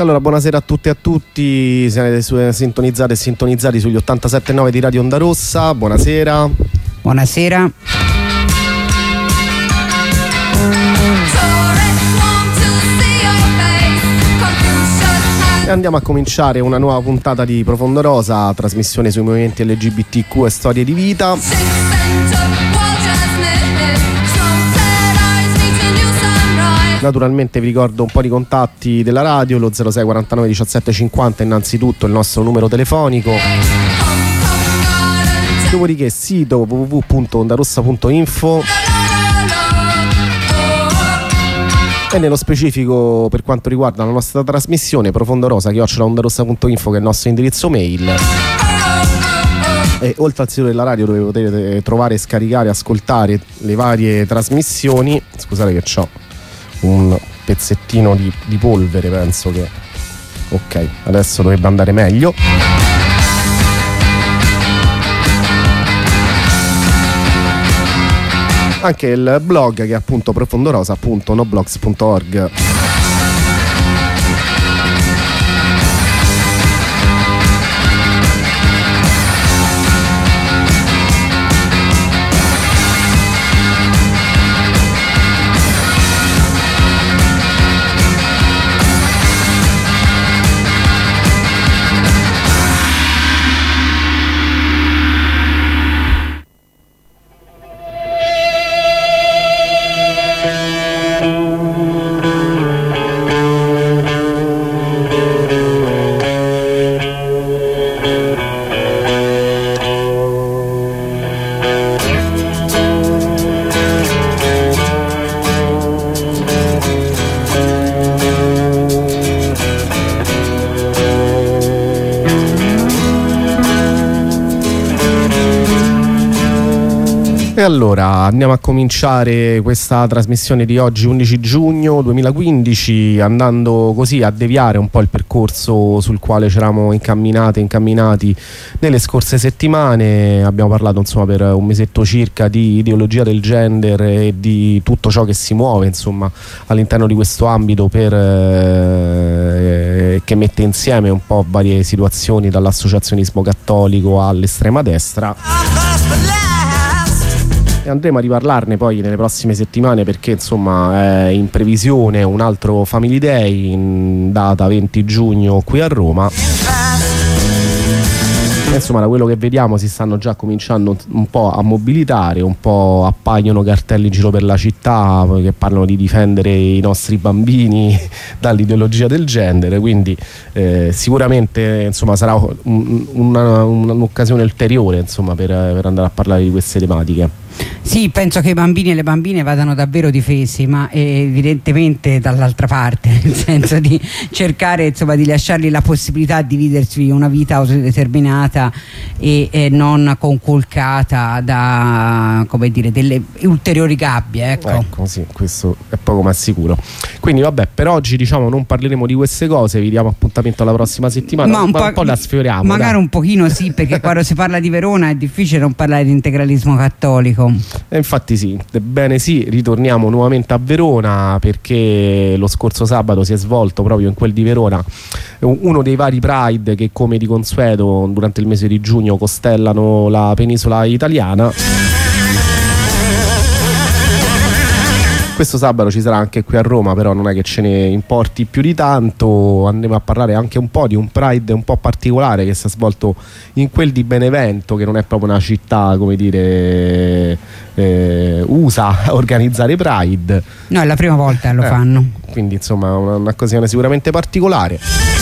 Allora, buonasera a tutte e a tutti, siete sintonizzate e sintonizzati sugli 87.9 di Radio Onda Rossa. Buonasera. Buonasera. E andiamo a cominciare una nuova puntata di Profondo Rosa, trasmissione sui movimenti LGBTQ e storie di vita. Naturalmente vi ricordo un po' di contatti della radio, lo 06 49 17 50 innanzitutto il nostro numero telefonico. Dopodiché sito www.ondarossa.info. E nello specifico, per quanto riguarda la nostra trasmissione, profondorosa@ondarossa.info, che è il nostro indirizzo mail. E oltre al sito della radio, dove potete trovare, scaricare, ascoltare le varie trasmissioni. Scusate che c'ho un pezzettino di polvere, penso che... Ok, adesso dovrebbe andare meglio. Anche il blog, che è appunto profondorosa.noblogs.org. Allora, andiamo a cominciare questa trasmissione di oggi, 11 giugno 2015, andando così a deviare un po' il percorso sul quale ci eravamo incamminati nelle scorse settimane. Abbiamo parlato insomma per un mesetto circa di ideologia del gender e di tutto ciò che si muove insomma all'interno di questo ambito, che mette insieme un po' varie situazioni, dall'associazionismo cattolico all'estrema destra. E andremo a riparlarne poi nelle prossime settimane, perché insomma è in previsione un altro Family Day in data 20 giugno qui a Roma. E insomma, da quello che vediamo si stanno già cominciando un po' a mobilitare, un po' appaiono cartelli in giro per la città che parlano di difendere i nostri bambini dall'ideologia del genere, quindi sicuramente insomma sarà un'occasione ulteriore insomma per andare a parlare di queste tematiche. Sì, penso che i bambini e le bambine vadano davvero difesi, ma evidentemente dall'altra parte, nel senso di cercare insomma di lasciargli la possibilità di viversi una vita autodeterminata e non conculcata da, come dire, delle ulteriori gabbie, ecco sì, questo è poco ma sicuro. Quindi vabbè, per oggi diciamo non parleremo di queste cose, vi diamo appuntamento alla prossima settimana, ma un po' la sfioriamo, magari dai. Un pochino sì, perché quando si parla di Verona è difficile non parlare di integralismo cattolico. E infatti sì, ebbene sì, ritorniamo nuovamente a Verona, perché lo scorso sabato si è svolto proprio in quel di Verona uno dei vari Pride che, come di consueto, durante il mese di giugno costellano la penisola italiana. Questo sabato ci sarà anche qui a Roma, però non è che ce ne importi più di tanto. Andremo a parlare anche un po' di un Pride un po' particolare che si è svolto in quel di Benevento, che non è proprio una città, come dire, usa a organizzare Pride. No, è la prima volta che lo fanno. Quindi insomma un'occasione sicuramente particolare.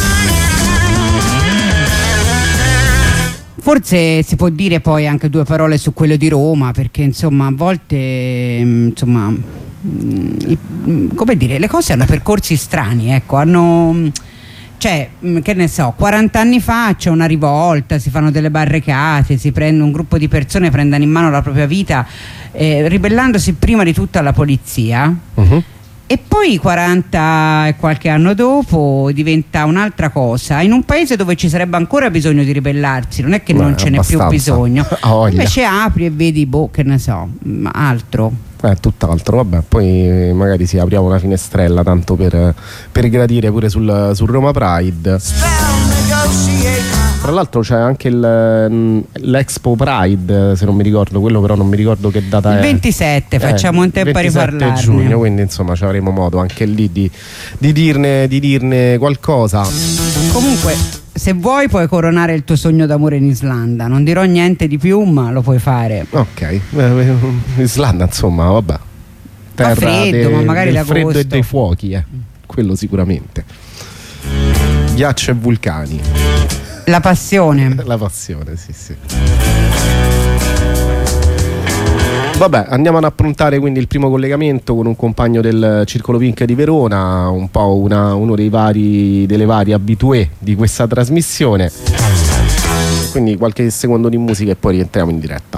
Forse si può dire poi anche due parole su quello di Roma, perché insomma a volte insomma, come dire, le cose hanno percorsi strani, ecco, hanno, cioè, che ne so, 40 anni fa c'è una rivolta, si fanno delle barricate, si prende un gruppo di persone, prendono in mano la propria vita, ribellandosi prima di tutto alla polizia. E poi 40 e qualche anno dopo diventa un'altra cosa, in un paese dove ci sarebbe ancora bisogno di ribellarsi, non è che non ce n'è più bisogno, invece apri e vedi, che ne so, altro. Tutt'altro, vabbè, poi magari apriamo una finestrella tanto per gradire pure sul Roma Pride. Tra l'altro c'è anche l'Expo Pride, se non mi ricordo, quello però non mi ricordo che data è. Il è. 27, facciamo in tempo a riparlarne. 27 giugno, quindi insomma ci avremo modo anche lì di dirne qualcosa. Comunque, se vuoi puoi coronare il tuo sogno d'amore in Islanda, non dirò niente di più, ma lo puoi fare. Ok, Islanda insomma, vabbè. Fa freddo, ma magari del d'agosto. Freddo e dei fuochi, quello sicuramente. Ghiaccio e vulcani. La passione. La passione, sì. Vabbè, andiamo ad approntare quindi il primo collegamento con un compagno del Circolo Pink di Verona, un po' uno delle varie abitué di questa trasmissione. Quindi qualche secondo di musica e poi rientriamo in diretta.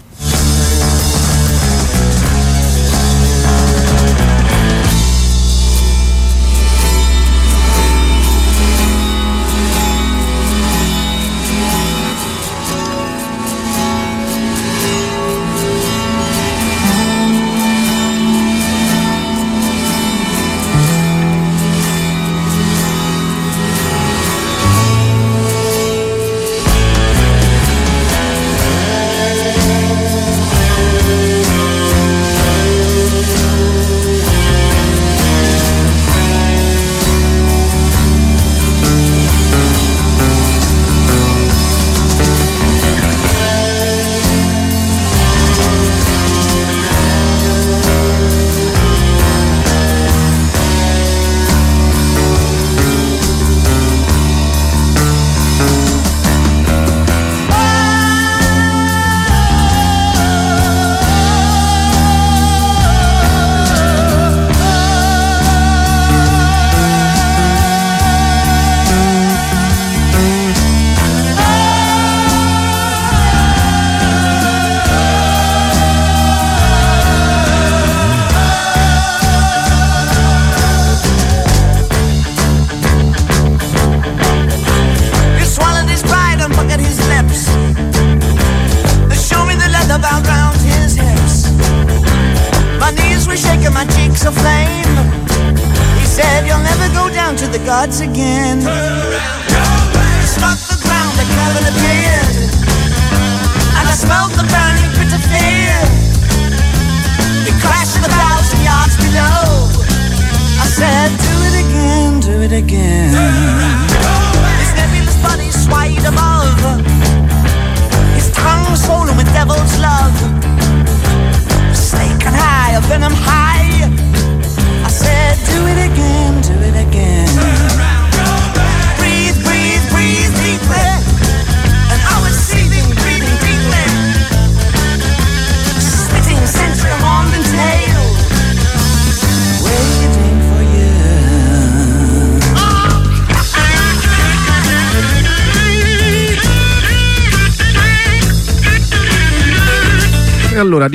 Allora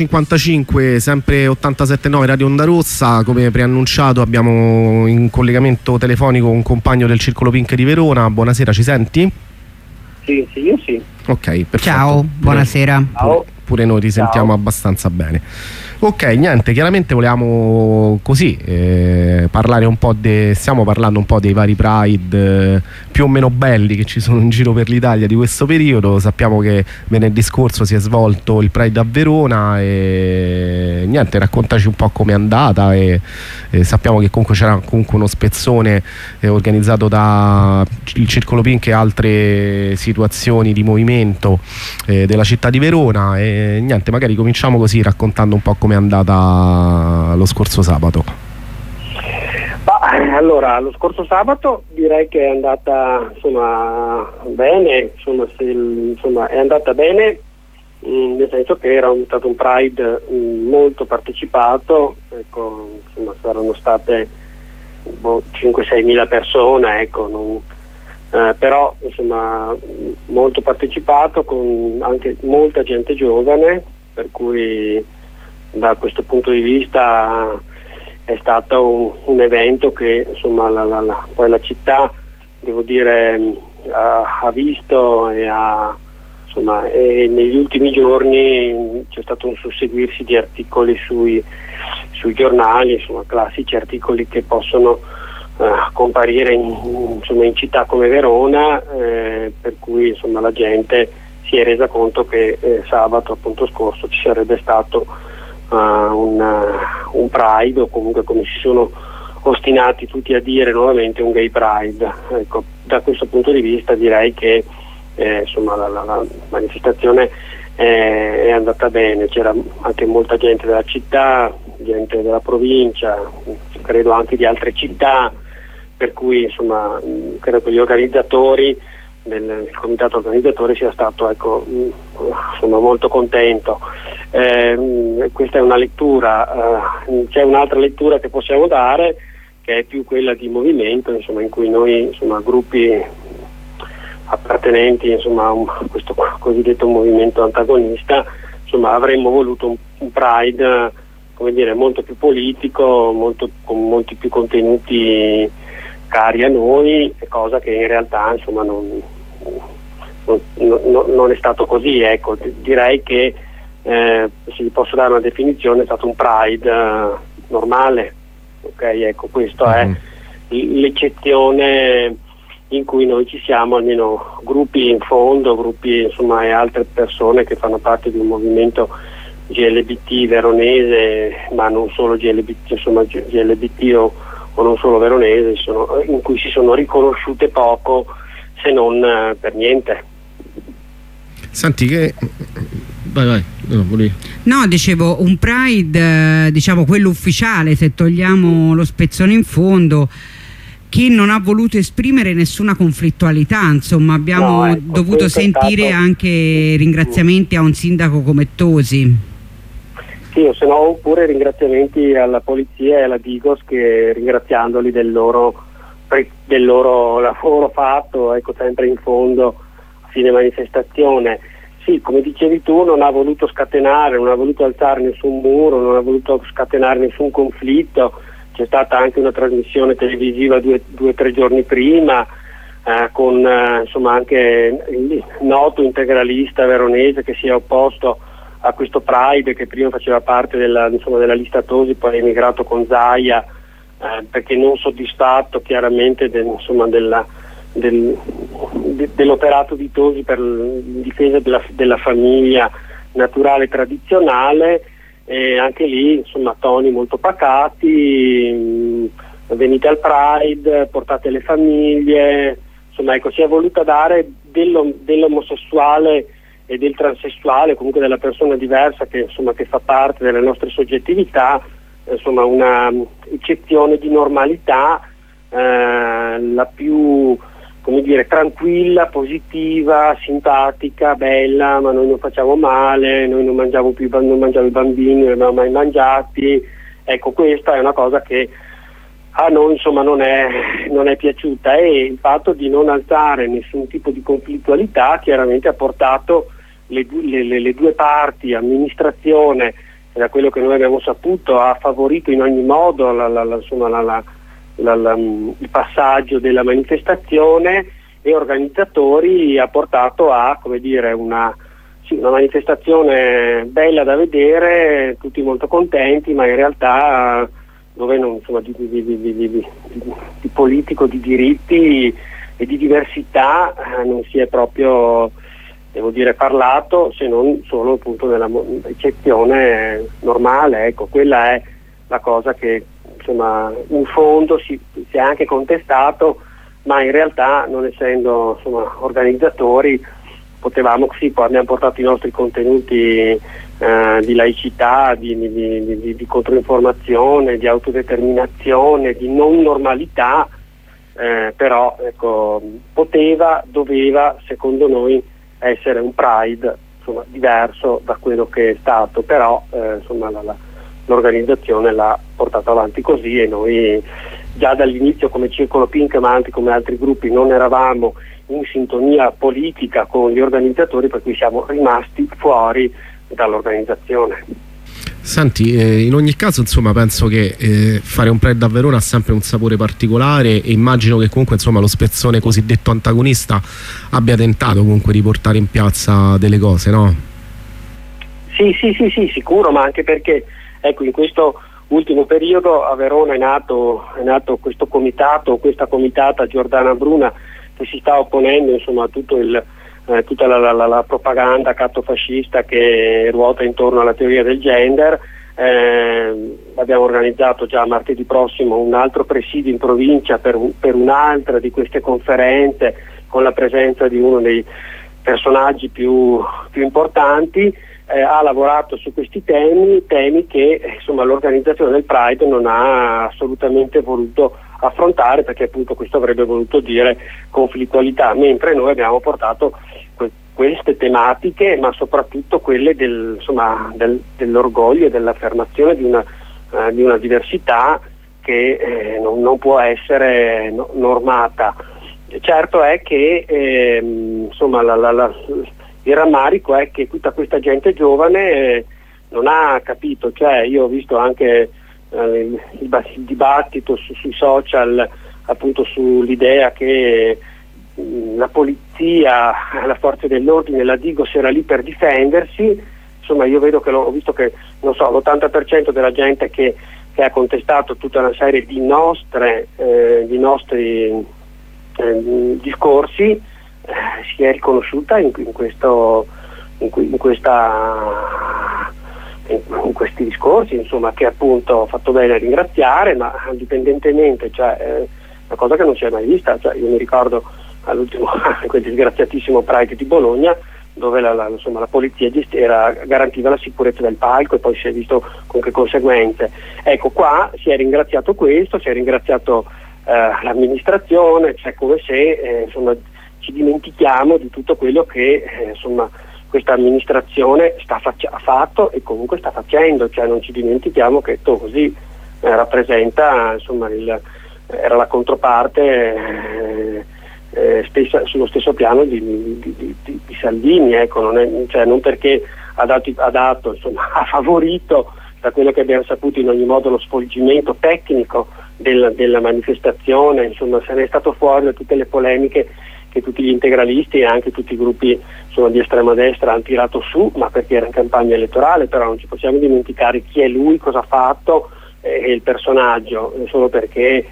18.55, sempre 87.9 Radio Onda Rossa. Come preannunciato abbiamo in collegamento telefonico un compagno del Circolo Pink di Verona. Buonasera, ci senti? Sì, io sì. Ok, perfetto. Ciao, buonasera. Pure noi ti sentiamo abbastanza bene. Ok, niente, chiaramente volevamo così parlare un po' stiamo parlando un po' dei vari Pride più o meno belli che ci sono in giro per l'Italia di questo periodo. Sappiamo che venerdì scorso si è svolto il Pride a Verona e niente, raccontaci un po' com'è andata e sappiamo che comunque c'era uno spezzone organizzato da il Circolo Pink e altre situazioni di movimento della città di Verona e niente, magari cominciamo così raccontando un po' com'è andata lo scorso sabato. Allora, lo scorso sabato direi che è andata bene, è andata bene nel senso che era stato un Pride molto partecipato, ecco, saranno state 5-6 mila persone, ecco, però molto partecipato con anche molta gente giovane, per cui da questo punto di vista è stato un evento che poi la città, devo dire, ha visto e ha insomma, negli ultimi giorni c'è stato un susseguirsi di articoli sui giornali, insomma, classici articoli che possono comparire in città come Verona, per cui insomma la gente si è resa conto che sabato appunto scorso ci sarebbe stato un Pride, o comunque, come si sono ostinati tutti a dire nuovamente, un Gay Pride. Ecco, da questo punto di vista direi che insomma la manifestazione è andata bene, c'era anche molta gente della città, gente della provincia, credo anche di altre città, per cui insomma credo che gli organizzatori, il comitato organizzatore sia stato, ecco, insomma, molto contento. Questa è una lettura, c'è un'altra lettura che possiamo dare, che è più quella di movimento, insomma, in cui noi, insomma, gruppi appartenenti, insomma, a questo cosiddetto movimento antagonista, insomma, avremmo voluto un Pride, come dire, molto più politico, con molti più contenuti cari a noi, cosa che in realtà, insomma, non è stato così. Ecco, direi che se gli posso dare una definizione, è stato un Pride normale, ok? Ecco, questo è l'eccezione in cui noi ci siamo, almeno gruppi in fondo, gruppi, insomma, e altre persone che fanno parte di un movimento GLBT veronese, ma non solo GLBT, insomma, GLBT o non solo veronese, in cui si sono riconosciute poco, se non per niente. Senti che... Vai. No, dicevo, un Pride, diciamo quello ufficiale, se togliamo lo spezzone in fondo, che non ha voluto esprimere nessuna conflittualità, insomma, abbiamo dovuto sentire anche ringraziamenti a un sindaco come Tosi. Sì, o se no, oppure ringraziamenti alla polizia e alla Digos, che ringraziandoli del loro lavoro fatto, ecco, sempre in fondo a fine manifestazione. Sì, come dicevi tu, non ha voluto scatenare, non ha voluto alzare nessun muro, non ha voluto scatenare nessun conflitto. C'è stata anche una trasmissione televisiva 2 o 3 giorni prima, con insomma anche il noto integralista veronese che si è opposto a questo Pride, che prima faceva parte della lista Tosi, poi è emigrato con Zaia, perché non soddisfatto chiaramente dell'operato di Tosi per in difesa della famiglia naturale tradizionale. E anche lì, insomma, toni molto pacati, venite al Pride, portate le famiglie, insomma, ecco, si è voluta dare dell'omosessuale e del transessuale, comunque della persona diversa che fa parte delle nostre soggettività, insomma, una eccezione di normalità, la più, come dire, tranquilla, positiva, simpatica, bella, ma noi non facciamo male, noi non mangiamo i bambini, non li abbiamo mai mangiati. Ecco, questa è una cosa che a noi, insomma, non è piaciuta, e il fatto di non alzare nessun tipo di conflittualità chiaramente ha portato le due parti, amministrazione, da quello che noi abbiamo saputo, ha favorito in ogni modo il passaggio della manifestazione, e organizzatori ha portato a, come dire, una manifestazione bella da vedere, tutti molto contenti, ma in realtà dove di politico, di diritti e di diversità non si è proprio, devo dire, parlato, se non solo appunto nella eccezione normale. Ecco, quella è la cosa che, insomma, in fondo si è anche contestato, ma in realtà, non essendo, insomma, organizzatori, abbiamo portato i nostri contenuti di laicità, di controinformazione, di autodeterminazione, di non normalità, però, ecco, doveva, secondo noi, essere un Pride, insomma, diverso da quello che è stato, però insomma l'organizzazione l'ha portato avanti così, e noi già dall'inizio, come Circolo Pink, ma anche come altri gruppi, non eravamo in sintonia politica con gli organizzatori, per cui siamo rimasti fuori dall'organizzazione. Senti, in ogni caso insomma penso che fare un Pride a Verona ha sempre un sapore particolare, e immagino che comunque insomma lo spezzone cosiddetto antagonista abbia tentato comunque di portare in piazza delle cose, no? Sì, sicuro, ma anche perché ecco, in questo ultimo periodo a Verona è nato questo comitato, questa comitata Giordana Bruna, che si sta opponendo insomma a tutto tutta la propaganda cattofascista che ruota intorno alla teoria del gender. Abbiamo organizzato già martedì prossimo un altro presidio in provincia per un'altra di queste conferenze, con la presenza di uno dei personaggi più importanti. Ha lavorato su questi temi che insomma l'organizzazione del Pride non ha assolutamente voluto affrontare, perché appunto questo avrebbe voluto dire conflittualità, mentre noi abbiamo portato queste tematiche, ma soprattutto quelle dell'orgoglio e dell'affermazione di una diversità che non può essere normata. Certo è che insomma il rammarico è che tutta questa gente giovane non ha capito, cioè io ho visto anche il dibattito sui social appunto sull'idea che la polizia, la forza dell'ordine, la Digos era lì per difendersi. Insomma io ho visto che non so, l'80% della gente che ha contestato tutta una serie di nostri discorsi si è riconosciuta in questi discorsi, insomma, che appunto ho fatto bene a ringraziare, ma indipendentemente, cioè una cosa che non si è mai vista. Cioè, io mi ricordo all'ultimo quel disgraziatissimo Pride di Bologna, dove la polizia garantiva la sicurezza del palco, e poi si è visto con che conseguenze. Ecco, qua si è ringraziato questo, si è ringraziato l'amministrazione, cioè come se ci dimentichiamo di tutto quello che questa amministrazione ha fatto e comunque sta facendo, cioè non ci dimentichiamo che così rappresenta era la controparte stessa, sullo stesso piano di Salvini, ecco, non perché ha favorito, da quello che abbiamo saputo, in ogni modo lo svolgimento tecnico della manifestazione, insomma se ne è stato fuori da tutte le polemiche che tutti gli integralisti e anche tutti i gruppi di estrema destra hanno tirato su, ma perché era in campagna elettorale. Però non ci possiamo dimenticare chi è lui, cosa ha fatto e il personaggio, solo perché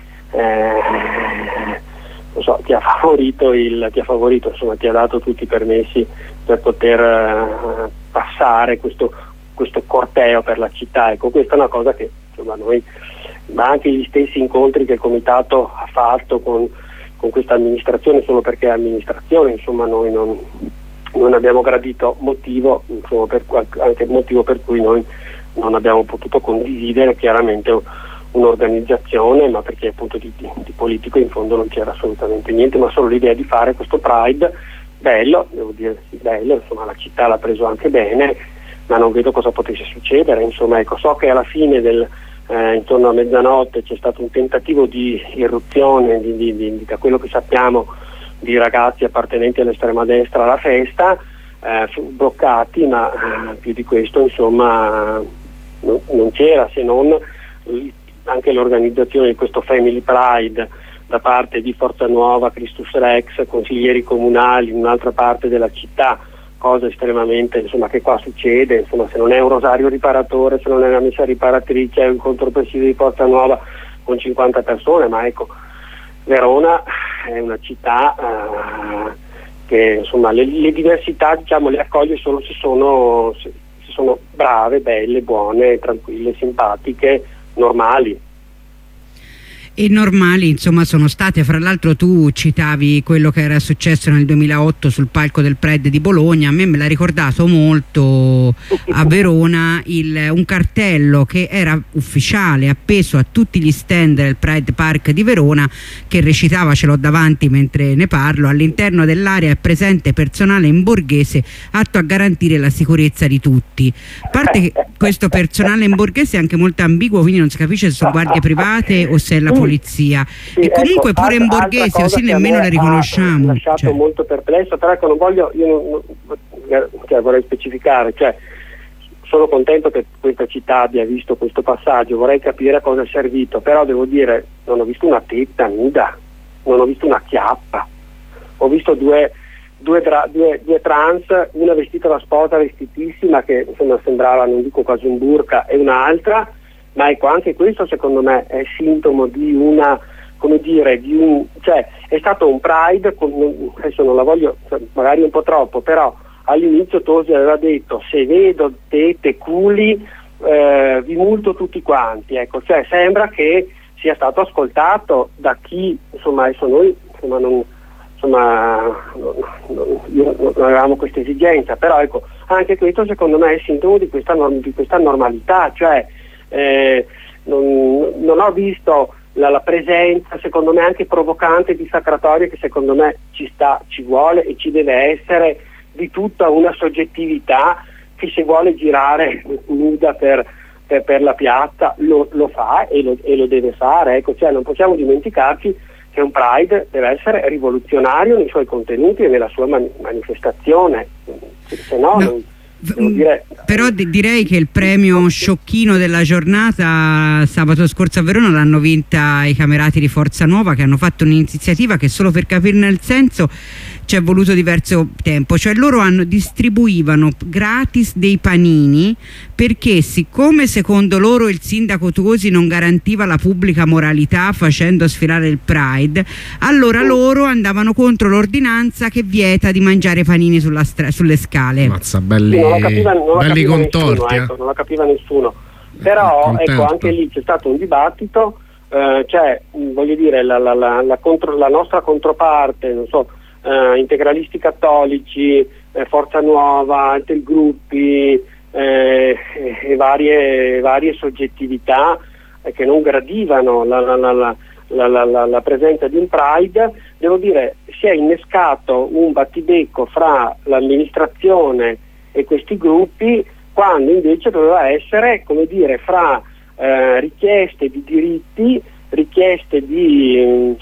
ti ha favorito, insomma ti ha dato tutti i permessi per poter passare questo corteo per la città. Ecco, questa è una cosa che insomma noi, ma anche gli stessi incontri che il comitato ha fatto con questa amministrazione, solo perché è amministrazione, insomma noi non abbiamo gradito, motivo per cui noi non abbiamo potuto condividere chiaramente un'organizzazione, ma perché appunto di politico in fondo non c'era assolutamente niente, ma solo l'idea di fare questo Pride bello, devo dire sì, bello, insomma la città l'ha preso anche bene, ma non vedo cosa potesse succedere. Insomma, ecco, so che alla fine intorno a mezzanotte c'è stato un tentativo di irruzione da quello che sappiamo di ragazzi appartenenti all'estrema destra alla festa, bloccati, ma più di questo insomma non c'era, se non anche l'organizzazione di questo Family Pride da parte di Forza Nuova, Christus Rex, consiglieri comunali in un'altra parte della città, cosa estremamente, insomma, che qua succede, insomma, se non è un rosario riparatore, se non è una messa riparatrice, è un contropresidio di Forza Nuova con 50 persone, ma ecco, Verona è una città che insomma le diversità, diciamo, le accoglie solo se sono brave, belle, buone, tranquille, simpatiche, normali. E normali insomma sono state. Fra l'altro tu citavi quello che era successo nel 2008 sul palco del Pride di Bologna. A me l'ha ricordato molto a Verona un cartello che era ufficiale, appeso a tutti gli stand del Pride Park di Verona, che recitava, ce l'ho davanti mentre ne parlo: all'interno dell'area è presente personale in borghese atto a garantire la sicurezza di tutti. A parte che questo personale in borghese è anche molto ambiguo, quindi non si capisce se sono guardie private o se è la polizia. E comunque pure in borghese così nemmeno le riconosciamo. Mi ha lasciato molto perplesso, però ecco, vorrei specificare, cioè sono contento che questa città abbia visto questo passaggio, vorrei capire a cosa è servito, però devo dire, non ho visto una tetta nuda, non ho visto una chiappa, ho visto due trans, una vestita da sposa vestitissima che insomma sembrava, non dico quasi un burqa, e un'altra, ma ecco, anche questo secondo me è sintomo di una, come dire, cioè è stato un Pride, adesso non la voglio, magari un po' troppo, però all'inizio Tosi aveva detto: se vedo tette, culi, vi multo tutti quanti, ecco, cioè sembra che sia stato ascoltato da chi, insomma, adesso noi non avevamo questa esigenza, però ecco, anche questo secondo me è sintomo di questa normalità, cioè non ho visto la presenza, secondo me anche provocante, di sacratoria, che secondo me ci vuole e ci deve essere, di tutta una soggettività che se vuole girare nuda per la piazza lo fa e lo deve fare, ecco, cioè non possiamo dimenticarci che un Pride deve essere rivoluzionario nei suoi contenuti e nella sua manifestazione, se no. Però direi che il premio sciocchino della giornata sabato scorso a Verona l'hanno vinta i Camerati di Forza Nuova, che hanno fatto un'iniziativa che, solo per capirne il senso, ci è voluto diverso tempo. Cioè loro distribuivano gratis dei panini, perché siccome secondo loro il sindaco Tosi non garantiva la pubblica moralità facendo sfilare il Pride, allora loro andavano contro l'ordinanza che vieta di mangiare panini sulle scale. Mazza, belli contorti, ecco, non la capiva nessuno, però ecco, anche lì c'è stato un dibattito, cioè voglio dire la nostra controparte, non so, integralisti cattolici, Forza Nuova, altri gruppi e varie soggettività che non gradivano la presenza di un Pride, devo dire, si è innescato un battibecco fra l'amministrazione e questi gruppi, quando invece doveva essere, come dire, fra richieste di diritti, richieste di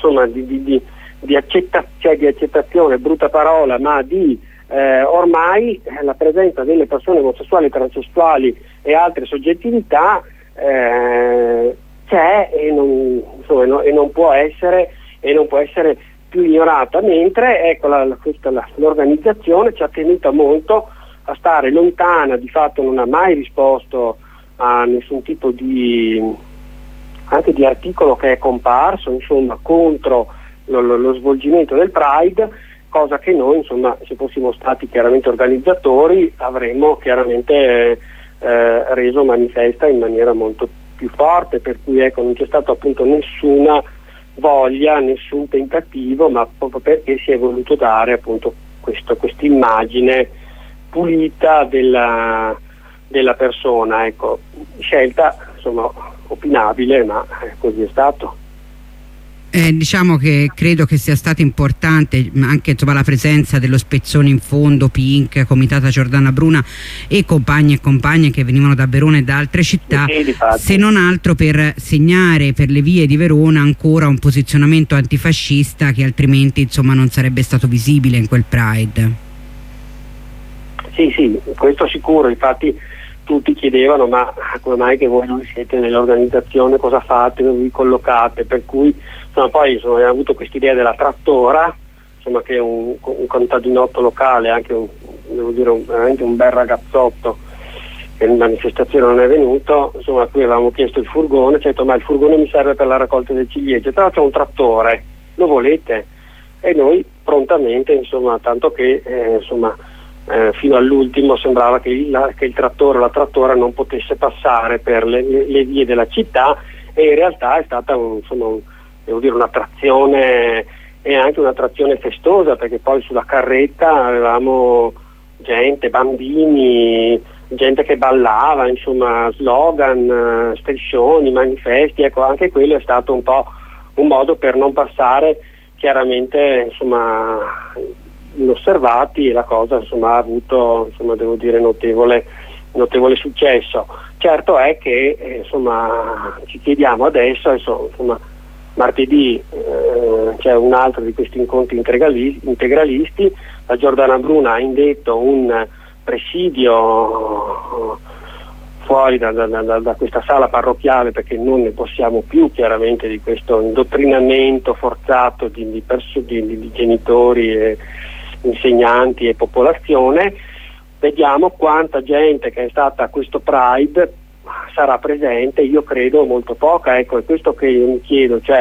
accettazione, brutta parola, ma di ormai la presenza delle persone omosessuali, transessuali e altre soggettività c'è e non può essere più ignorata, mentre ecco, l'organizzazione ci ha tenuta molto a stare lontana, di fatto non ha mai risposto a nessun tipo anche di articolo che è comparso, insomma, contro lo svolgimento del Pride, cosa che noi, insomma, se fossimo stati chiaramente organizzatori, avremmo chiaramente reso manifesta in maniera molto più forte, per cui ecco, non c'è stato appunto nessuna voglia, nessun tentativo, ma proprio perché si è voluto dare appunto questa immagine pulita della persona, ecco, scelta insomma opinabile, ma così è stato. Diciamo che credo che sia stata importante anche, insomma, la presenza dello Spezzone in Fondo, Pink, Comitata Giordana Bruna e compagni e compagne che venivano da Verona e da altre città, se non altro per segnare per le vie di Verona ancora un posizionamento antifascista che altrimenti, insomma, non sarebbe stato visibile in quel Pride. Sì, questo sicuro, infatti tutti chiedevano: ma come mai che voi non siete nell'organizzazione, cosa fate, dove vi collocate? Per cui poi abbiamo avuto quest'idea della Trattora, insomma, che è un contadinotto locale, anche devo dire veramente un bel ragazzotto, che in manifestazione non è venuto, insomma, a cui avevamo chiesto il furgone, ci ha detto: ma il furgone mi serve per la raccolta del ciliegio, però c'è un trattore, lo volete? E noi prontamente, insomma, tanto che fino all'ultimo sembrava che il trattore o la trattora non potesse passare per le vie della città, e in realtà è stata devo dire un'attrazione, e anche un'attrazione festosa, perché poi sulla carretta avevamo gente, bambini, gente che ballava, insomma, slogan, striscioni, manifesti, ecco, anche quello è stato un po' un modo per non passare chiaramente, insomma, inosservati, e la cosa, insomma, ha avuto, insomma, devo dire, notevole successo. Certo è che insomma, ci chiediamo adesso, insomma, martedì c'è un altro di questi incontri integralisti, la Giordana Bruna ha indetto un presidio fuori da questa sala parrocchiale, perché non ne possiamo più chiaramente di questo indottrinamento forzato di genitori e insegnanti e popolazione. Vediamo quanta gente che è stata a questo Pride sarà presente. Io credo molto poca, ecco, è questo che io mi chiedo, cioè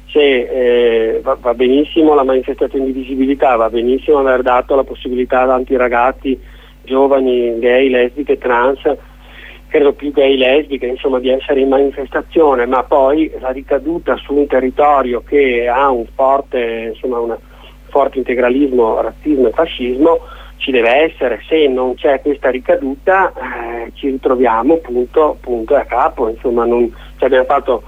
se va benissimo la manifestazione di visibilità, va benissimo aver dato la possibilità a tanti ragazzi giovani, gay, lesbiche, trans, credo più gay, lesbiche, insomma, di essere in manifestazione, ma poi la ricaduta su un territorio che ha un forte integralismo, razzismo e fascismo ci deve essere. Se non c'è questa ricaduta ci ritroviamo punto a capo, insomma, abbiamo fatto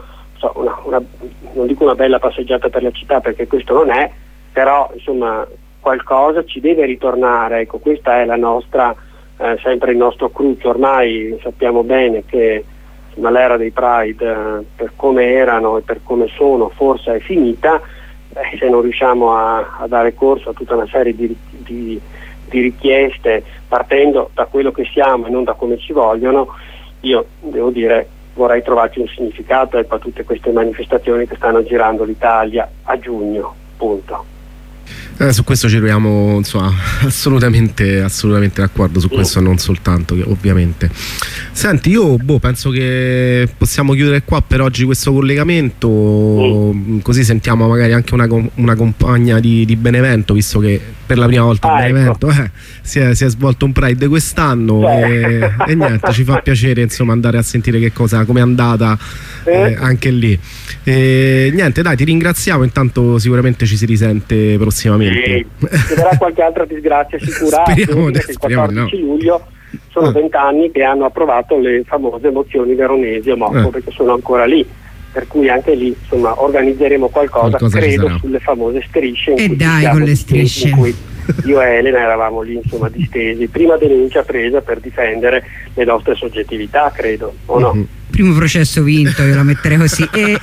non dico una bella passeggiata per la città, perché questo non è, però insomma qualcosa ci deve ritornare, ecco, questa è la nostra sempre il nostro cruccio. Ormai sappiamo bene che l'era dei Pride per come erano e per come sono forse è finita. Se non riusciamo a dare corso a tutta una serie di richieste partendo da quello che siamo e non da come ci vogliono, io devo dire vorrei trovarci un significato, ecco, a tutte queste manifestazioni che stanno girando l'Italia a giugno, punto. Su questo ci troviamo, insomma, assolutamente d'accordo su questo, non soltanto ovviamente. Senti, io penso che possiamo chiudere qua per oggi questo collegamento, così sentiamo magari anche una compagna di Benevento, visto che per la prima volta a Benevento si è svolto un Pride quest'anno e niente, ci fa piacere insomma andare a sentire come è andata anche lì. Niente, dai, ti ringraziamo, intanto sicuramente ci si risente prossimamente. Ci sarà qualche altra disgrazia sicura. Speriamo il 14 luglio sono 20 anni che hanno approvato le famose mozioni veronesi perché sono ancora lì, per cui anche lì insomma organizzeremo qualcosa credo sulle famose strisce con le strisce in cui io e Elena eravamo lì insomma distesi, prima denuncia presa per difendere le nostre soggettività, credo, o no? Primo processo vinto, io la metterei così.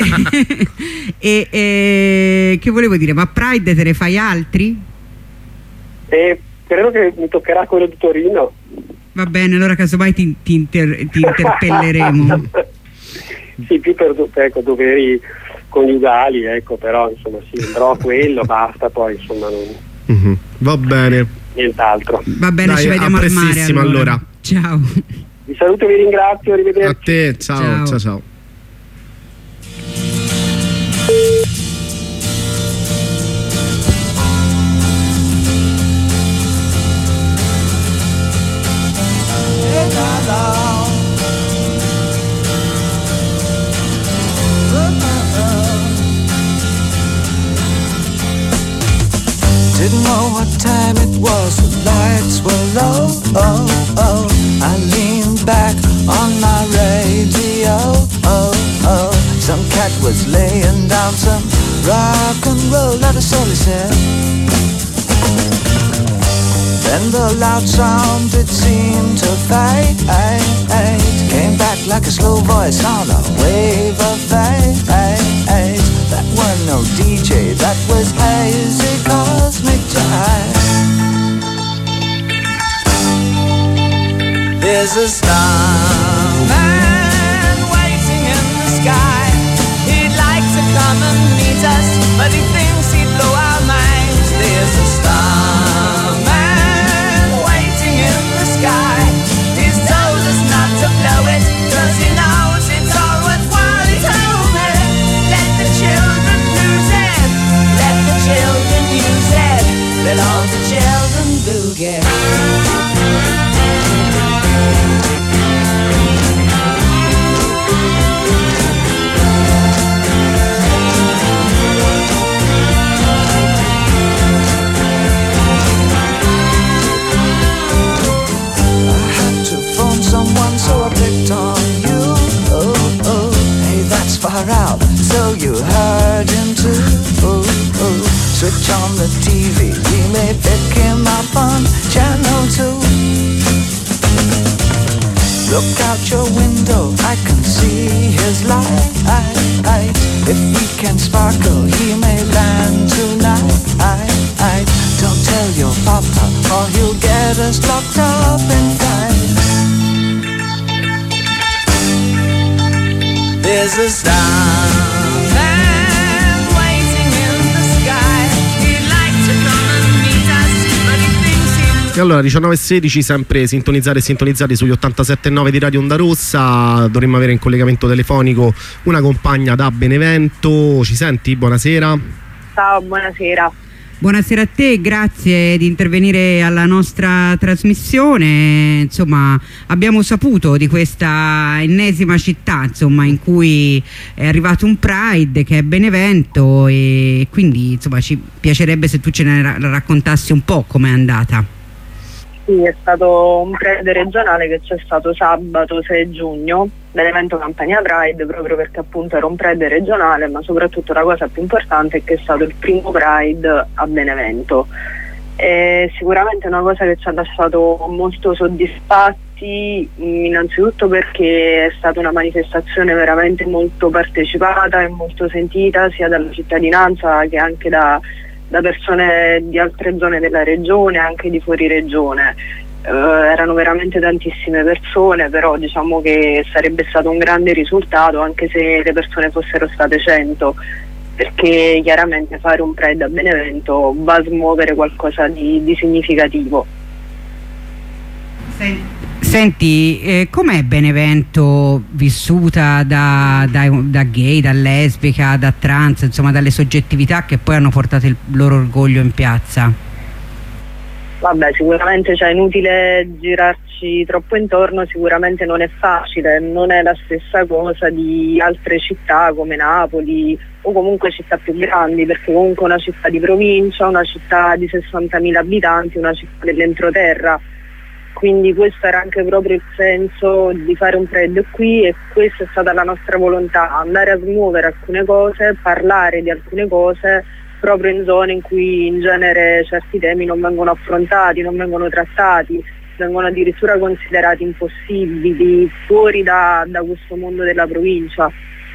Che volevo dire, ma Pride te ne fai altri? Credo che mi toccherà quello di Torino. Va bene, allora casomai ti interpelleremo. Sì, più per doveri coniugali, ecco, però insomma sì, andrò a quello, basta, poi insomma non... Va bene. Nient'altro. Va bene, dai, ci vediamo al mare allora. Ciao. Vi saluto e vi ringrazio, arrivederci. A te, ciao. Didn't know what time it was, the lights were low. I leaned back on my radio. Some cat was laying down some rock and roll, not a soul he said. Then the loud sound, it seemed to fade. Came back like a slow voice on a wave of fate. That wasn't no DJ, that was hazy cosmic jive. There's a starman waiting in the sky. He'd like to come and meet us, but he thinks he'd blow our minds. There's a starman waiting in the sky. He's told us not to blow it, 'cause he knows it's all worthwhile. He told me, let the children lose it, let the children use it, let all the children boogie. So I picked on you. Hey, that's far out, so you heard him too. Switch on the TV, we may pick him up on channel 2. Look out your window, I can see his light. If we can sparkle, he may land tonight. Don't tell your papa, or he'll get us locked up in fight. There's a starman waiting in the sky. He'd like to come and meet us, but he thinks he... E allora 19:16, sempre sintonizzati sugli 87.9 di Radio Onda Rossa. Dovremmo avere in collegamento telefonico una compagna da Benevento. Ci senti? Buonasera. Ciao, buonasera. Buonasera a te, grazie di intervenire alla nostra trasmissione. Insomma, abbiamo saputo di questa ennesima città, insomma, in cui è arrivato un Pride, che è Benevento, e quindi insomma ci piacerebbe se tu ce ne raccontassi un po' com'è andata. Sì, è stato un Pride regionale che c'è stato sabato 6 giugno, Benevento Campania Pride, proprio perché appunto era un Pride regionale, ma soprattutto la cosa più importante è che è stato il primo Pride a Benevento. È sicuramente una cosa che ci ha lasciato molto soddisfatti, innanzitutto perché è stata una manifestazione veramente molto partecipata e molto sentita sia dalla cittadinanza che anche da persone di altre zone della regione, anche di fuori regione. Erano veramente tantissime persone, però diciamo che sarebbe stato un grande risultato anche se le persone fossero state 100, perché chiaramente fare un Pride a Benevento va a smuovere qualcosa di significativo. Senti, com'è Benevento vissuta da gay, da lesbica, da trans, insomma dalle soggettività che poi hanno portato il loro orgoglio in piazza? Vabbè, sicuramente è inutile girarci troppo intorno, sicuramente non è facile, non è la stessa cosa di altre città come Napoli o comunque città più grandi, perché comunque una città di provincia, una città di 60.000 abitanti, una città dell'entroterra. Quindi questo era anche proprio il senso di fare un Pride qui, e questa è stata la nostra volontà, andare a smuovere alcune cose, parlare di alcune cose proprio in zone in cui in genere certi temi non vengono affrontati, non vengono trattati, vengono addirittura considerati impossibili, fuori da questo mondo della provincia.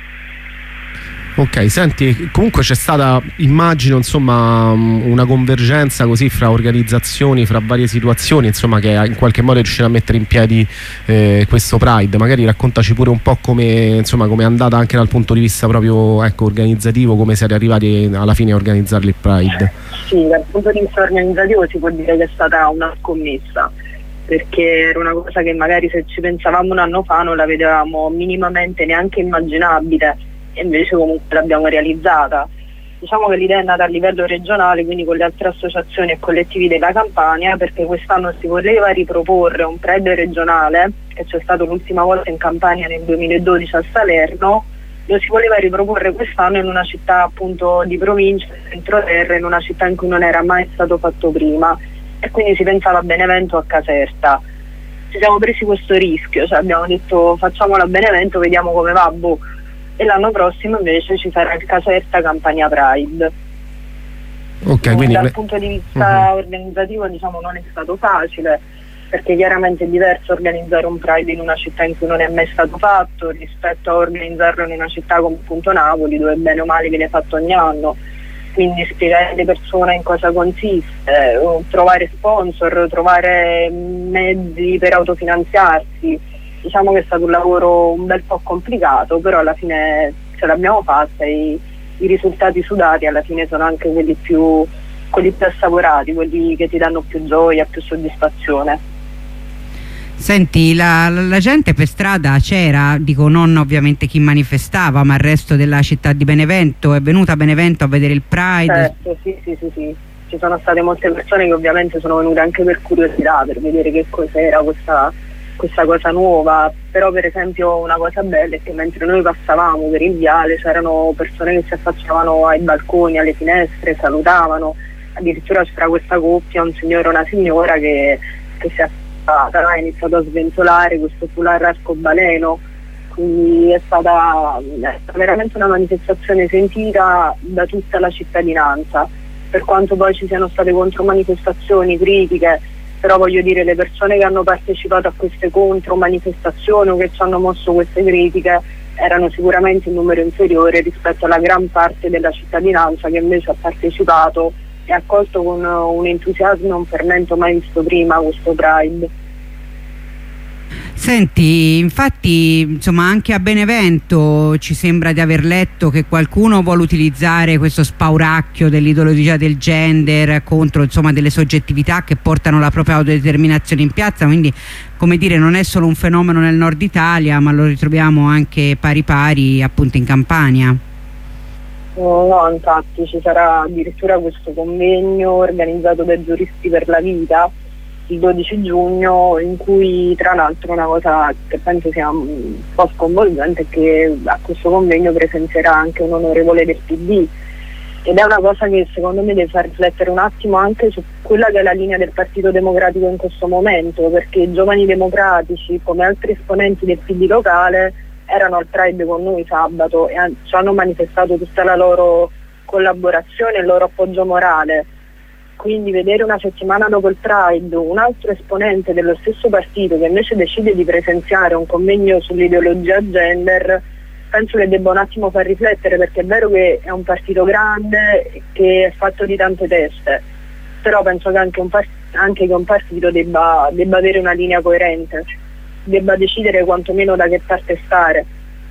Ok, senti, comunque c'è stata, immagino, insomma, una convergenza così fra organizzazioni, fra varie situazioni, insomma, che in qualche modo riuscire a mettere in piedi questo Pride. Magari raccontaci pure un po' come è andata anche dal punto di vista proprio, ecco, organizzativo, come siete arrivati alla fine a organizzare il Pride. Sì, dal punto di vista organizzativo si può dire che è stata una scommessa, perché era una cosa che magari se ci pensavamo un anno fa non la vedevamo minimamente neanche immaginabile, e invece comunque l'abbiamo realizzata. Diciamo che l'idea è nata a livello regionale, quindi con le altre associazioni e collettivi della Campania, perché quest'anno si voleva riproporre un Pride regionale che c'è stato l'ultima volta in Campania nel 2012 a Salerno. Lo si voleva riproporre quest'anno in una città appunto di provincia, entroterra, in una città in cui non era mai stato fatto prima, e quindi si pensava a Benevento, a Caserta. Ci siamo presi questo rischio, cioè abbiamo detto facciamolo a Benevento, vediamo come va, e l'anno prossimo invece ci sarà il Caserta Campania Pride. Okay, quindi dal punto di vista organizzativo, diciamo, non è stato facile, perché chiaramente è diverso organizzare un Pride in una città in cui non è mai stato fatto rispetto a organizzarlo in una città come appunto Napoli, dove bene o male viene fatto ogni anno. Quindi spiegare alle persone in cosa consiste, trovare sponsor, trovare mezzi per autofinanziarsi. Diciamo che è stato un lavoro un bel po' complicato, però alla fine ce l'abbiamo fatta, e i risultati sudati alla fine sono anche quelli più assaporati, quelli che ti danno più gioia, più soddisfazione. Senti, la gente per strada c'era, dico non ovviamente chi manifestava, ma il resto della città di Benevento è venuta a Benevento a vedere il Pride? Certo, sì. Ci sono state molte persone che ovviamente sono venute anche per curiosità, per vedere che cos'era questa cosa nuova. Però per esempio una cosa bella è che mentre noi passavamo per il viale c'erano persone che si affacciavano ai balconi, alle finestre, salutavano. Addirittura c'era questa coppia, un signore e una signora che si è ha iniziato a sventolare questo foulard arcobaleno, quindi è stata veramente una manifestazione sentita da tutta la cittadinanza, per quanto poi ci siano state contromanifestazioni, critiche, però voglio dire, le persone che hanno partecipato a queste contromanifestazioni o che ci hanno mosso queste critiche erano sicuramente in numero inferiore rispetto alla gran parte della cittadinanza che invece ha partecipato e ha accolto con un entusiasmo e un fermento mai visto prima questo Pride. Senti, infatti, insomma, anche a Benevento ci sembra di aver letto che qualcuno vuole utilizzare questo spauracchio dell'ideologia del gender contro, insomma, delle soggettività che portano la propria autodeterminazione in piazza, quindi, come dire, non è solo un fenomeno nel nord Italia, ma lo ritroviamo anche pari pari appunto in Campania. No, infatti ci sarà addirittura questo convegno organizzato dai Giuristi per la Vita il 12 giugno, in cui tra l'altro una cosa che penso sia un po' sconvolgente è che a questo convegno presenzierà anche un onorevole del PD, ed è una cosa che secondo me deve far riflettere un attimo anche su quella che è la linea del Partito Democratico in questo momento, perché i Giovani Democratici, come altri esponenti del PD locale, erano al Pride con noi sabato e ci hanno manifestato tutta la loro collaborazione e il loro appoggio morale. Quindi vedere una settimana dopo il Pride un altro esponente dello stesso partito che invece decide di presenziare un convegno sull'ideologia gender, penso che debba un attimo far riflettere, perché è vero che è un partito grande che è fatto di tante teste, però penso che anche un partito debba avere una linea coerente, debba decidere quantomeno da che parte stare.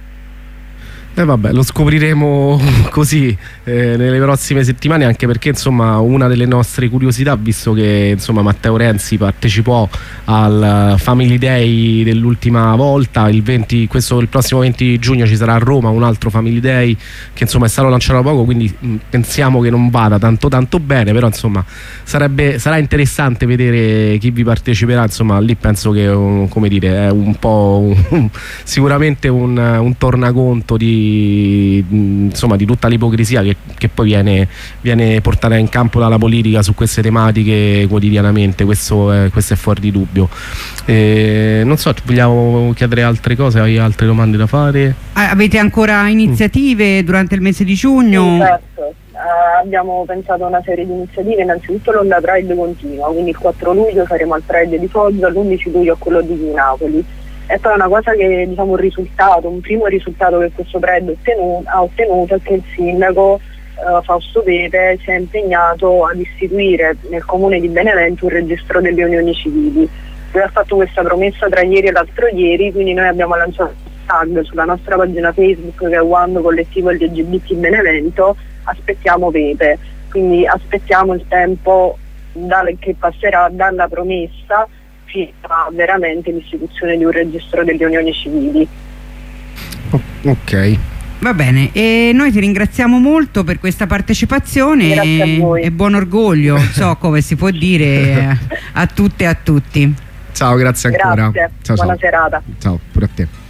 Vabbè, lo scopriremo così nelle prossime settimane, anche perché insomma una delle nostre curiosità, visto che insomma Matteo Renzi partecipò al Family Day dell'ultima volta, il prossimo 20 giugno ci sarà a Roma un altro Family Day che insomma è stato lanciato da poco, quindi pensiamo che non vada tanto bene, però insomma sarà interessante vedere chi vi parteciperà. Insomma lì penso che come dire, è un po' sicuramente un tornaconto insomma di tutta l'ipocrisia che poi viene portata in campo dalla politica su queste tematiche quotidianamente. Questo è fuori di dubbio. Non so, vogliamo chiedere altre cose? Hai altre domande da fare? Avete ancora iniziative durante il mese di giugno? Sì, certo. Abbiamo pensato a una serie di iniziative. Innanzitutto l'Onda Pride continua, quindi il 4 luglio saremo al Pride di Foggia, l'11 luglio a quello di Napoli. E poi una cosa che, diciamo, un primo risultato che questo Pride ha ottenuto è che il sindaco Fausto Pepe si è impegnato ad istituire nel comune di Benevento un registro delle unioni civili. Lui ha fatto questa promessa tra ieri e l'altro ieri, quindi noi abbiamo lanciato un tag sulla nostra pagina Facebook che è Wando Collettivo LGBT Benevento, aspettiamo Pepe, quindi aspettiamo il tempo che passerà dalla promessa fino a veramente l'istituzione di un registro delle unioni civili. Ok. Va bene, e noi ti ringraziamo molto per questa partecipazione. Grazie a voi. E buon orgoglio, so come si può dire, a tutte e a tutti. Ciao, grazie ancora. Grazie, ciao, buona serata. Ciao, pure a te.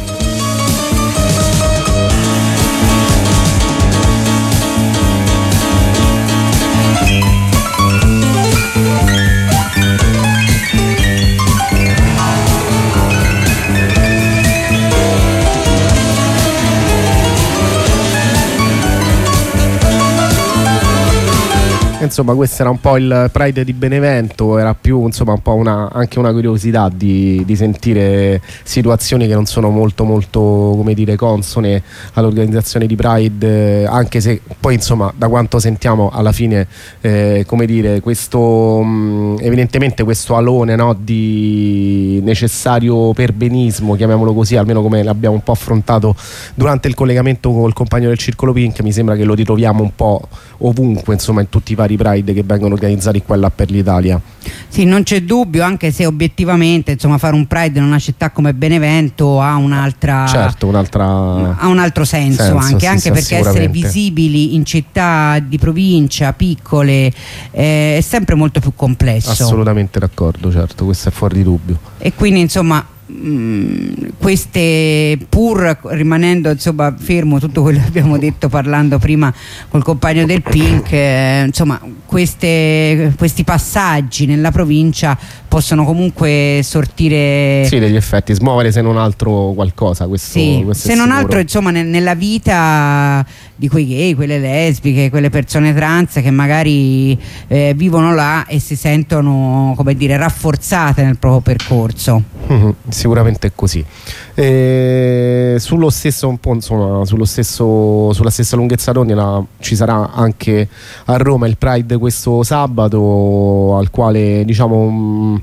Insomma, questo era un po' il Pride di Benevento, era più insomma un po' anche una curiosità di sentire situazioni che non sono molto come dire consone all'organizzazione di Pride, anche se poi insomma da quanto sentiamo alla fine come dire questo evidentemente questo alone, no, di necessario perbenismo, chiamiamolo così, almeno come l'abbiamo un po' affrontato durante il collegamento col compagno del Circolo Pink, mi sembra che lo ritroviamo un po' ovunque, insomma in tutti i vari Pride che vengono organizzati qua e là per l'Italia. Sì, non c'è dubbio, anche se obiettivamente insomma fare un Pride in una città come Benevento ha un'altra, certo, ha un altro senso anche sì, perché essere visibili in città di provincia piccole è sempre molto più complesso. Assolutamente d'accordo, certo, questo è fuori di dubbio. E quindi insomma queste, pur rimanendo insomma fermo tutto quello che abbiamo detto parlando prima col compagno del Pink, insomma questi passaggi nella provincia possono comunque sortire degli effetti, smuovere se non altro qualcosa, questo se non altro insomma nella vita di quei gay, quelle lesbiche, quelle persone trans che magari vivono là e si sentono, come dire, rafforzate nel proprio percorso. Sicuramente è così. Sullo stesso un po', insomma, sulla stessa lunghezza d'onda ci sarà anche a Roma il Pride questo sabato, al quale diciamo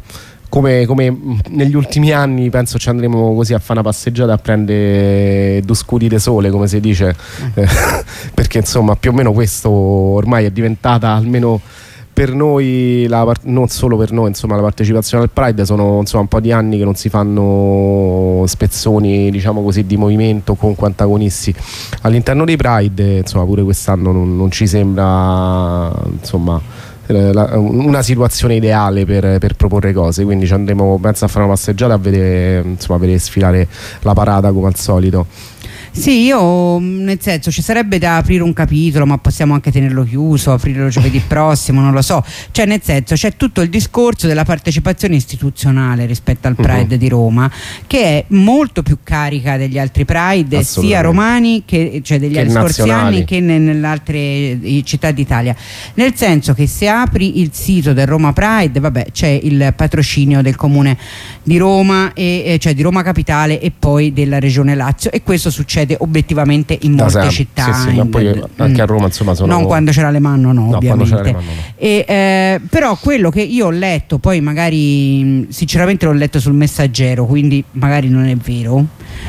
come negli ultimi anni penso ci andremo così a fare una passeggiata a prendere 2 scudi di sole, come si dice, perché insomma più o meno questo ormai è diventata, almeno per noi, non solo per noi, insomma, la partecipazione al Pride. Sono insomma un po' di anni che non si fanno spezzoni, diciamo così, di movimento con antagonisti all'interno dei Pride. Insomma pure quest'anno non ci sembra, insomma, una situazione ideale per proporre cose, quindi ci andremo, penso, a fare una passeggiata a vedere, insomma, a vedere sfilare la parata come al solito. Sì, io, nel senso, ci sarebbe da aprire un capitolo, ma possiamo anche tenerlo chiuso, aprirlo giovedì prossimo, non lo so. Cioè, nel senso, c'è tutto il discorso della partecipazione istituzionale rispetto al Pride di Roma, che è molto più carica degli altri Pride, sia romani che, cioè degli scorsi anni, che nelle altre città d'Italia. Nel senso che se apri il sito del Roma Pride, vabbè, c'è il patrocinio del comune di Roma, cioè di Roma Capitale, e poi della Regione Lazio, e questo succede obiettivamente in molte città, ma poi anche a Roma, insomma, non quando c'era Alemanno, ovviamente. Però quello che io ho letto, poi magari sinceramente l'ho letto sul Messaggero, quindi magari non è vero,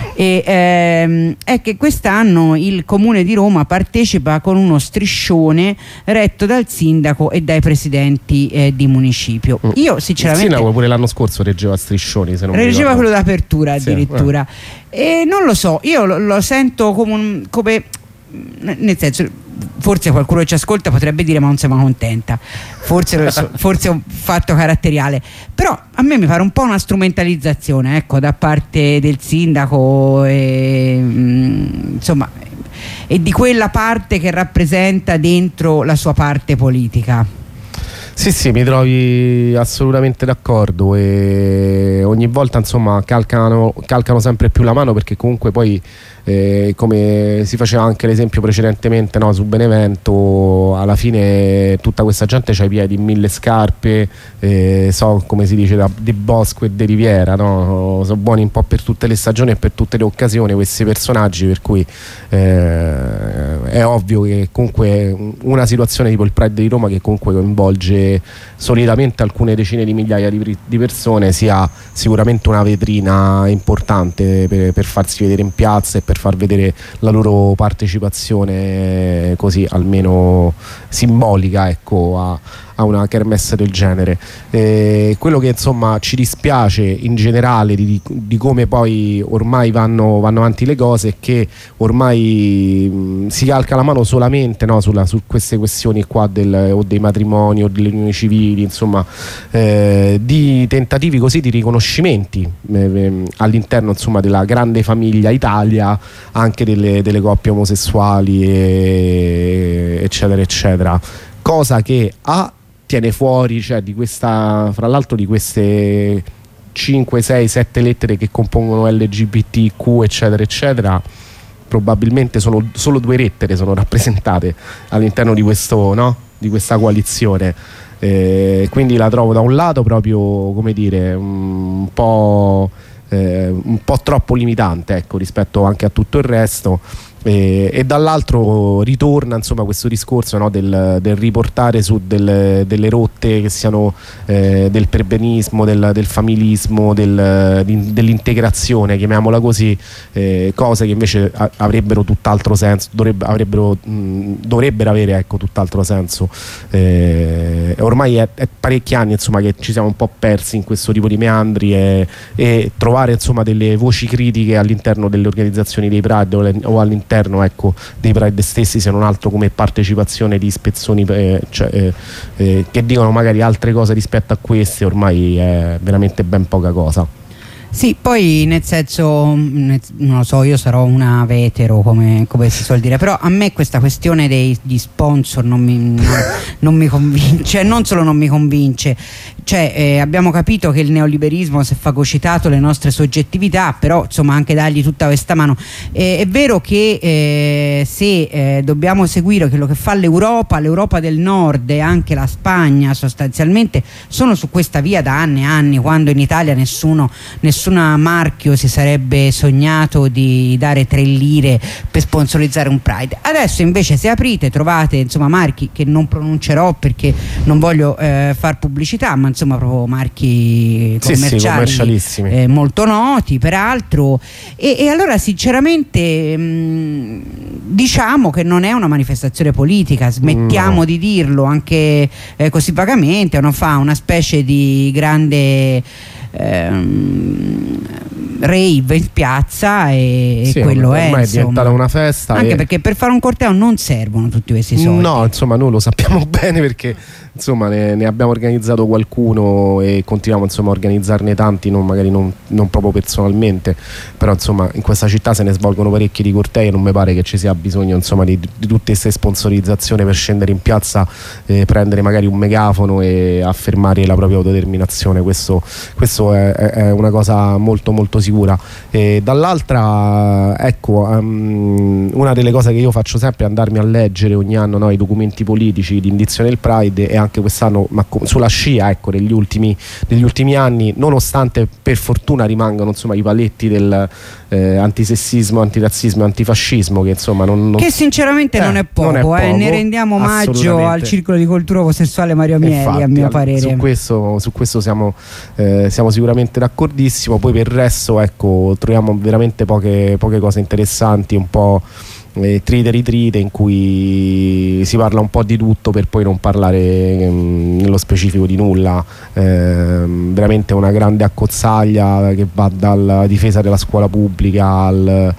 è che quest'anno il comune di Roma partecipa con uno striscione retto dal sindaco e dai presidenti di municipio. Io sinceramente, il sindaco pure l'anno scorso reggeva striscioni, se non mi reggeva ricordo. quello d'apertura addirittura. E non lo so, io lo sento come nel senso, forse qualcuno che ci ascolta potrebbe dire ma non siamo contenta, forse è un fatto caratteriale, però a me mi pare un po' una strumentalizzazione, ecco, da parte del sindaco insomma, e di quella parte che rappresenta dentro la sua parte politica. Sì, mi trovi assolutamente d'accordo, e ogni volta, insomma, calcano sempre più la mano, perché comunque poi, come si faceva anche l'esempio precedentemente, no, su Benevento, alla fine tutta questa gente c'ha i piedi in 1000 scarpe, come si dice, di Bosco e di Riviera, no? Sono buoni un po' per tutte le stagioni e per tutte le occasioni questi personaggi, per cui è ovvio che comunque una situazione tipo il Pride di Roma, che comunque coinvolge solitamente alcune decine di migliaia di persone, sia sicuramente una vetrina importante per farsi vedere in piazza e per far vedere la loro partecipazione, così almeno simbolica, ecco, a una kermesse del genere. Quello che insomma ci dispiace in generale di come poi ormai vanno avanti le cose è che ormai si calca la mano solamente, no, su queste questioni qua o dei matrimoni o delle unioni civili, insomma, di tentativi così di riconoscimenti all'interno, insomma, della grande famiglia Italia, anche delle coppie omosessuali, eccetera eccetera, cosa che tiene fuori, cioè, di questa, fra l'altro, di queste 5, 6, 7 lettere che compongono LGBTQ, eccetera eccetera, probabilmente solo 2 lettere sono rappresentate all'interno di questo, no? Di questa coalizione. Quindi la trovo da un lato proprio, come dire, un po' troppo limitante, ecco, rispetto anche a tutto il resto. E dall'altro ritorna, insomma, questo discorso, no, del riportare su delle rotte che siano del perbenismo, del familismo, dell'integrazione, chiamiamola così, cose che invece avrebbero tutt'altro senso, dovrebbero avere, ecco, tutt'altro senso. Ormai è parecchi anni, insomma, che ci siamo un po' persi in questo tipo di meandri, e trovare, insomma, delle voci critiche all'interno delle organizzazioni dei Pride o all'interno, ecco, dei Pride stessi, se non altro come partecipazione di spezzoni, che dicono magari altre cose rispetto a queste, ormai è veramente ben poca cosa. Sì, poi nel senso, non lo so, io sarò una vetero, come si suol dire, però a me questa questione degli sponsor non mi convince, non solo non mi convince, cioè abbiamo capito che il neoliberismo si è fagocitato le nostre soggettività, però insomma anche dargli tutta questa mano. È vero che se dobbiamo seguire quello che fa l'Europa del Nord e anche la Spagna sostanzialmente sono su questa via da anni e anni, quando in Italia nessuno nessun marchio si sarebbe sognato di dare 3 lire per sponsorizzare un Pride. Adesso invece se aprite trovate insomma marchi che non pronuncerò perché non voglio far pubblicità, ma insomma proprio marchi commercialissimi, molto noti peraltro, e allora sinceramente diciamo che non è una manifestazione politica, smettiamo di dirlo anche così vagamente, non fa una specie di grande rave in piazza e quello è diventata una festa, anche perché per fare un corteo non servono tutti questi soldi. No, insomma noi lo sappiamo bene perché insomma ne abbiamo organizzato qualcuno e continuiamo insomma a organizzarne tanti, magari non proprio personalmente, però insomma in questa città se ne svolgono parecchi di cortei e non mi pare che ci sia bisogno insomma di tutte queste sponsorizzazioni per scendere in piazza, prendere magari un megafono e affermare la propria autodeterminazione. Questo è una cosa molto molto sicura. E dall'altra ecco, una delle cose che io faccio sempre è andarmi a leggere ogni anno i documenti politici di indizione del Pride, e anche quest'anno, ma sulla scia ecco degli ultimi anni, nonostante per fortuna rimangano insomma i paletti del antisessismo, antirazzismo e antifascismo, che insomma che sinceramente non è poco. Ne rendiamo omaggio al Circolo di Cultura Omosessuale Mario Mieli. Infatti, a mio parere su questo siamo sicuramente d'accordissimo. Poi per il resto ecco troviamo veramente poche cose interessanti, un po' trite ritrite in cui si parla un po' di tutto per poi non parlare nello specifico di nulla. Veramente una grande accozzaglia che va dalla difesa della scuola pubblica al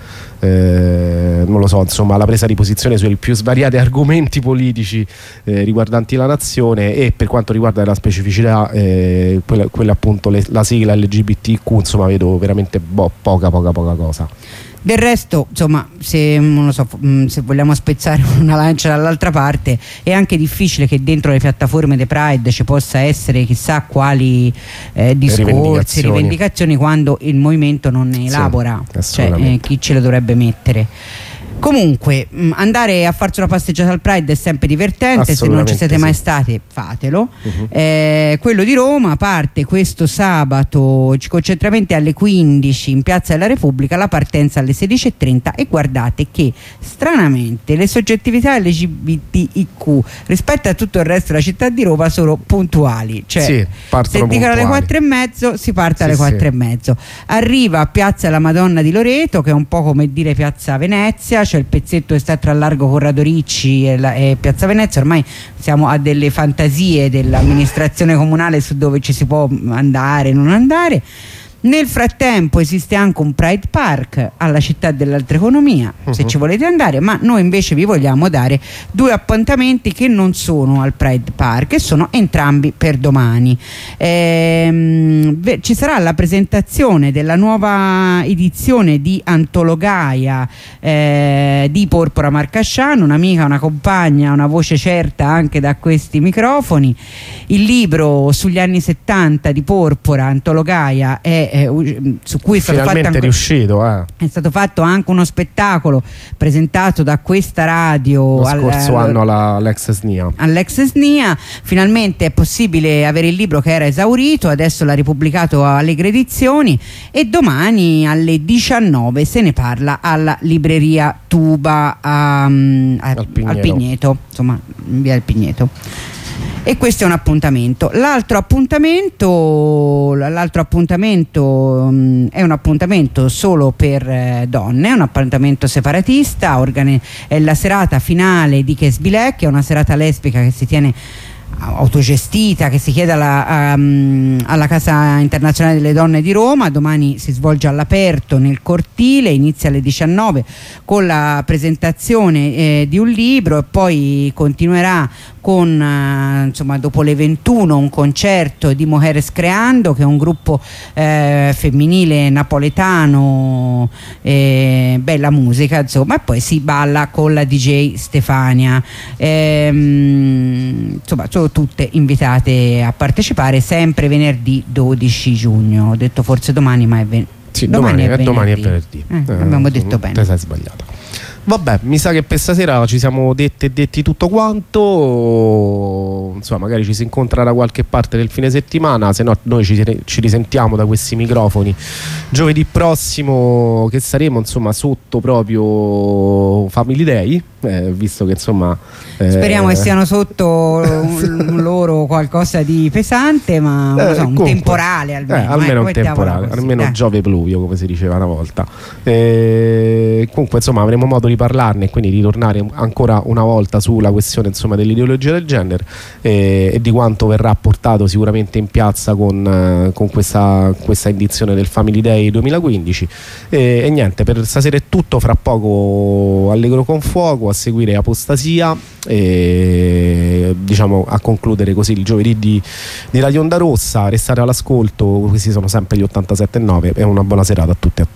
non lo so, insomma, la presa di posizione sui più svariati argomenti politici riguardanti la nazione. E per quanto riguarda la specificità, quella appunto la sigla LGBTQ, insomma vedo veramente poca cosa. Del resto, insomma, se vogliamo spezzare una lancia dall'altra parte, è anche difficile che dentro le piattaforme dei Pride ci possa essere chissà quali discorsi, rivendicazioni, quando il movimento non ne elabora, cioè chi ce le dovrebbe mettere. Comunque andare a farci una passeggiata al Pride è sempre divertente, se non ci siete mai stati fatelo. Quello di Roma parte questo sabato, concentramento alle 15 in Piazza della Repubblica, la partenza alle 16:30, e guardate che stranamente le soggettività LGBTIQ rispetto a tutto il resto della città di Roma sono puntuali, cioè se dicono alle 4:30 si parte alle 4:30. Arriva a Piazza della Madonna di Loreto, che è un po' come dire Piazza Venezia, cioè il pezzetto che sta tra Largo Corrado Ricci e Piazza Venezia. Ormai siamo a delle fantasie dell'amministrazione comunale su dove ci si può andare, non andare. Nel frattempo esiste anche un Pride Park alla Città dell'Alta Economia, se ci volete andare, ma noi invece vi vogliamo dare 2 appuntamenti che non sono al Pride Park e sono entrambi per domani. Ci sarà la presentazione della nuova edizione di Antologaia di Porpora Marcasciano, un'amica, una compagna, una voce certa anche da questi microfoni. Il libro sugli anni 70 di Porpora, Antologaia, su cui è stato finalmente riuscito. È stato fatto anche uno spettacolo presentato da questa radio lo scorso anno all'ex SNIA. Finalmente è possibile avere il libro che era esaurito, adesso l'ha ripubblicato a Allegre Edizioni, e domani alle 19 se ne parla alla libreria Tuba al Pigneto, insomma in via del Pigneto. E questo è un appuntamento. L'altro appuntamento è un appuntamento solo per donne, è un appuntamento separatista. È la serata finale di Kesbilek, che è una serata lesbica che si tiene autogestita, che si chiede alla Casa Internazionale delle Donne di Roma. Domani si svolge all'aperto nel cortile, inizia alle 19 con la presentazione di un libro, e poi continuerà con insomma dopo le 21 un concerto di Mujeres Creando, che è un gruppo femminile napoletano, bella musica insomma, e poi si balla con la DJ Stefania. Insomma sono tutte invitate a partecipare, sempre venerdì 12 giugno. Ho detto forse domani, ma è domani è venerdì. Abbiamo detto bene. Te sei sbagliata. Vabbè, mi sa che per stasera ci siamo detti tutto quanto. Insomma, magari ci si incontra da qualche parte del fine settimana, se no noi ci risentiamo da questi microfoni giovedì prossimo, che saremo insomma sotto proprio Family Day, visto che insomma speriamo che siano sotto loro qualcosa di pesante, ma non so, un comunque, temporale almeno un temporale, così, almeno Giove pluvio, come si diceva una volta. Comunque insomma avremo modo di parlarne e quindi di tornare ancora una volta sulla questione insomma dell'ideologia del gender e di quanto verrà portato sicuramente in piazza con questa edizione del Family Day 2015. E niente, per stasera è tutto. Fra poco Allegro con fuoco, a seguire Apostasia e diciamo a concludere così il giovedì di Radio Onda Rossa. Restate all'ascolto, questi sono sempre gli 87.9 e una buona serata a tutti e a tutti.